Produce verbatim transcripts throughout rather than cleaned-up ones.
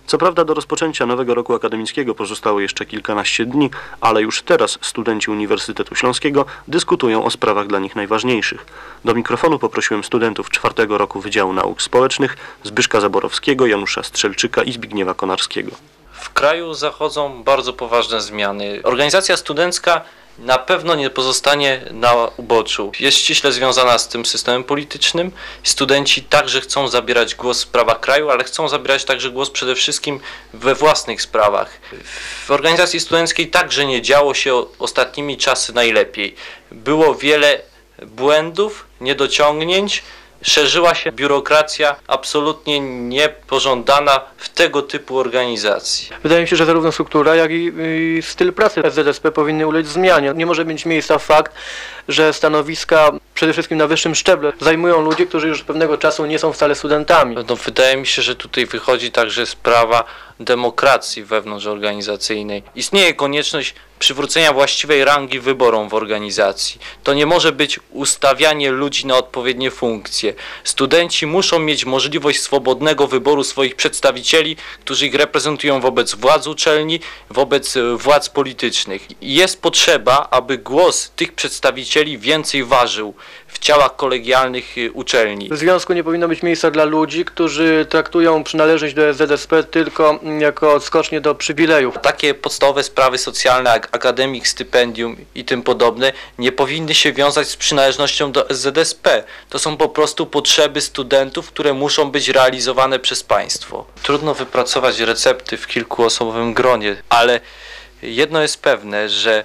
Co prawda do rozpoczęcia nowego roku akademickiego pozostało jeszcze kilkanaście dni, ale już teraz studenci Uniwersytetu Śląskiego dyskutują o sprawach dla nich najważniejszych. Do mikrofonu poprosiłem studentów czwartego roku Wydziału Nauk Społecznych Zbyszka Zaborowskiego, Janusza Strzelczyka i Zbigniewa Konarskiego. W kraju zachodzą bardzo poważne zmiany. Organizacja studencka na pewno nie pozostanie na uboczu. Jest ściśle związana z tym systemem politycznym. Studenci także chcą zabierać głos w sprawach kraju, ale chcą zabierać także głos przede wszystkim we własnych sprawach. W organizacji studenckiej także nie działo się ostatnimi czasy najlepiej. Było wiele błędów, niedociągnięć. Szerzyła się biurokracja absolutnie niepożądana w tego typu organizacji. Wydaje mi się, że zarówno struktura, jak i, i styl pracy S Z S P powinny ulec zmianie. Nie może mieć miejsca fakt, że stanowiska przede wszystkim na wyższym szczeblu zajmują ludzie, którzy już pewnego czasu nie są wcale studentami. No, wydaje mi się, że tutaj wychodzi także sprawa demokracji wewnątrzorganizacyjnej. Istnieje konieczność przywrócenia właściwej rangi wyborom w organizacji. To nie może być ustawianie ludzi na odpowiednie funkcje. Studenci muszą mieć możliwość swobodnego wyboru swoich przedstawicieli, którzy ich reprezentują wobec władz uczelni, wobec władz politycznych. Jest potrzeba, aby głos tych przedstawicieli więcej ważył w ciałach kolegialnych uczelni. W związku nie powinno być miejsca dla ludzi, którzy traktują przynależność do S Z S P tylko jako odskocznie do przywilejów. Takie podstawowe sprawy socjalne jak akademik, stypendium i tym podobne nie powinny się wiązać z przynależnością do S Z S P. To są po prostu potrzeby studentów, które muszą być realizowane przez państwo. Trudno wypracować recepty w kilkuosobowym gronie, ale jedno jest pewne, że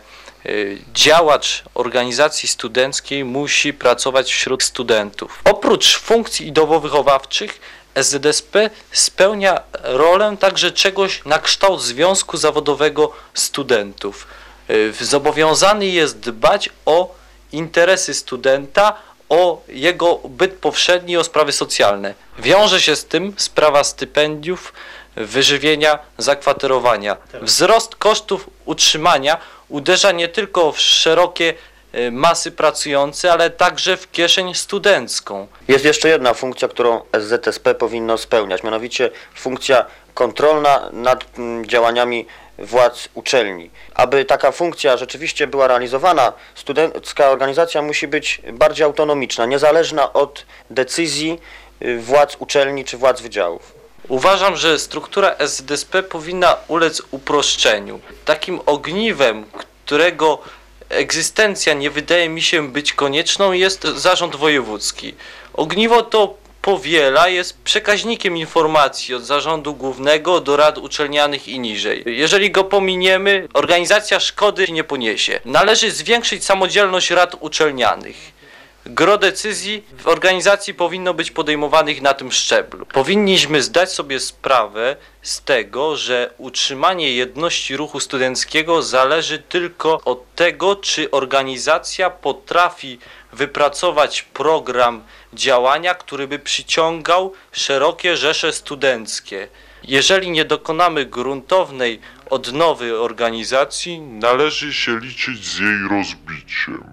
działacz organizacji studenckiej musi pracować wśród studentów. Oprócz funkcji ideowo-wychowawczych S Z S P spełnia rolę także czegoś na kształt związku zawodowego studentów. Zobowiązany jest dbać o interesy studenta, o jego byt powszedni, o sprawy socjalne. Wiąże się z tym sprawa stypendiów, wyżywienia, zakwaterowania. Wzrost kosztów utrzymania uderza nie tylko w szerokie masy pracujące, ale także w kieszeń studencką. Jest jeszcze jedna funkcja, którą S Z S P powinno spełniać, mianowicie funkcja kontrolna nad działaniami władz uczelni. Aby taka funkcja rzeczywiście była realizowana, studencka organizacja musi być bardziej autonomiczna, niezależna od decyzji władz uczelni czy władz wydziałów. Uważam, że struktura S Z S P powinna ulec uproszczeniu. Takim ogniwem, którego egzystencja nie wydaje mi się być konieczną, jest zarząd wojewódzki. Ogniwo to powiela, jest przekaźnikiem informacji od zarządu głównego do rad uczelnianych i niżej. Jeżeli go pominiemy, organizacja szkody nie poniesie. Należy zwiększyć samodzielność rad uczelnianych. Gro decyzji w organizacji powinno być podejmowanych na tym szczeblu. Powinniśmy zdać sobie sprawę z tego, że utrzymanie jedności ruchu studenckiego zależy tylko od tego, czy organizacja potrafi wypracować program działania, który by przyciągał szerokie rzesze studenckie. Jeżeli nie dokonamy gruntownej odnowy organizacji, należy się liczyć z jej rozbiciem.